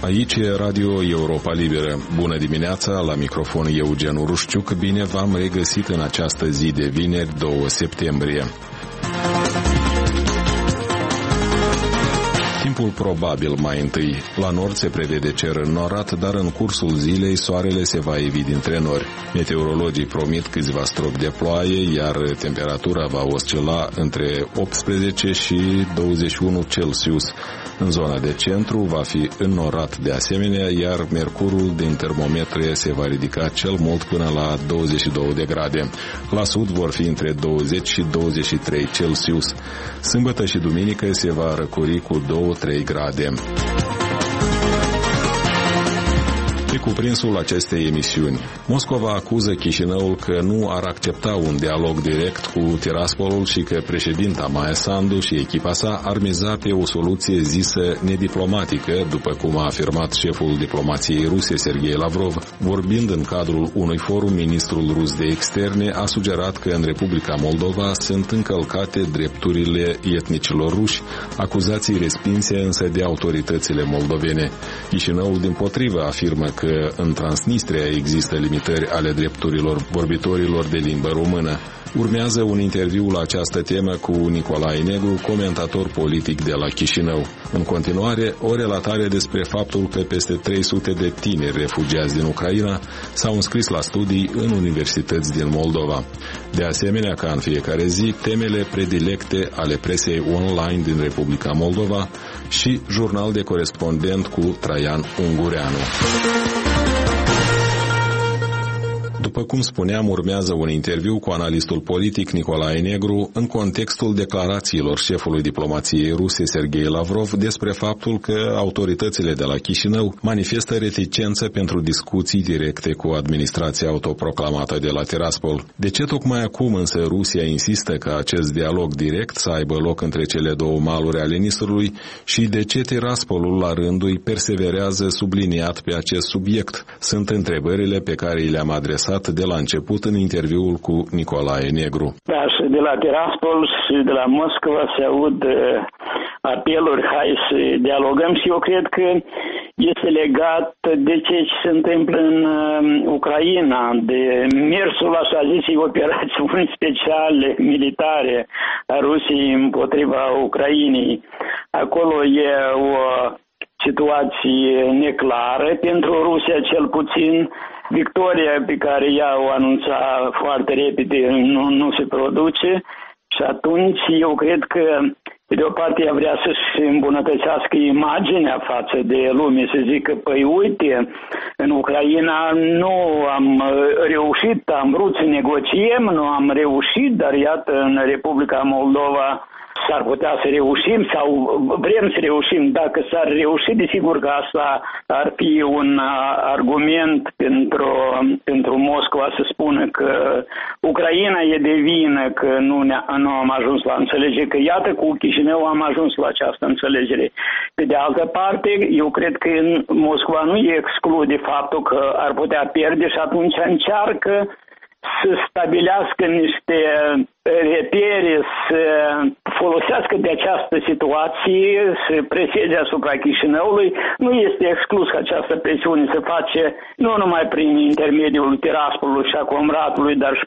Aici e Radio Europa Liberă. Bună dimineața, la microfon Eugen Urușciuc. Bine v-am regăsit în această zi de vineri, 2 septembrie. Timpul probabil mai întâi. La nord se prevede cer înnorat, dar în cursul zilei soarele se va ivi dintre nori. Meteorologii promit câțiva stropi de ploaie, iar temperatura va oscila între 18 și 21 Celsius. În zona de centru va fi înnorat de asemenea, iar mercurul din termometre se va ridica cel mult până la 22 de grade. La sud vor fi între 20 și 23 Celsius. Sâmbătă și duminică se va răcori cu 2-3 grade. Pe cuprinsul acestei emisiuni, Moscova acuză Chișinăul că nu ar accepta un dialog direct cu Tiraspolul și că președinta Maia Sandu și echipa sa ar miza pe o soluție zisă nediplomatică, după cum a afirmat șeful diplomației ruse Sergei Lavrov. Vorbind în cadrul unui forum, ministrul rus de externe a sugerat că în Republica Moldova sunt încălcate drepturile etnicilor ruși, acuzații respinse însă de autoritățile moldovene. Chișinăul dimpotrivă afirmă că în Transnistria există limitări ale drepturilor vorbitorilor de limbă română. Urmează un interviu la această temă cu Nicolae Negru, comentator politic de la Chișinău. În continuare, o relatare despre faptul că peste 300 de tineri refugiați din Ucraina s-au înscris la studii în universități din Moldova. De asemenea, ca în fiecare zi, temele predilecte ale presei online din Republica Moldova și jurnal de corespondent cu Traian Ungureanu. După cum spuneam, urmează un interviu cu analistul politic Nicolae Negru în contextul declarațiilor șefului diplomației ruse Sergei Lavrov despre faptul că autoritățile de la Chișinău manifestă reticență pentru discuții directe cu administrația autoproclamată de la Tiraspol. De ce tocmai acum însă Rusia insistă ca acest dialog direct să aibă loc între cele două maluri ale Nistrului și de ce Tiraspolul la rândul îi perseverează subliniat pe acest subiect? Sunt întrebările pe care le-am adresat de la început în interviul cu Nicolae Negru. Da, și de la Tiraspol și de la Moscova se aud apeluri, hai să dialogăm, și eu cred că este legat de ce se întâmplă în Ucraina, de mersul, așa zis, operațiuni speciale militare a Rusiei împotriva Ucrainei. Acolo e o situație neclară pentru Rusia, cel puțin. Victoria pe care ea o anunța foarte repede nu se produce și atunci eu cred că pe de o parte ea vrea să-și îmbunătățească imaginea față de lume, să zică, păi uite, în Ucraina nu am reușit, am vrut să negociem, nu am reușit, dar iată în Republica Moldova s-ar putea să reușim sau vrem să reușim. Dacă s-ar reuși, desigur că asta ar fi un argument pentru Moscova să spună că Ucraina e de vină că nu am ajuns la înțelegere, că iată cu Chișinău am ajuns la această înțelegere. Pe de altă parte, eu cred că Moscova nu exclude faptul că ar putea pierde și atunci încearcă să stabilească niște repere, să folosească de această situație, să preseze asupra Chișinăului. Nu este exclus că această presiune se face nu numai prin intermediul Tiraspolului și a Comratului, dar și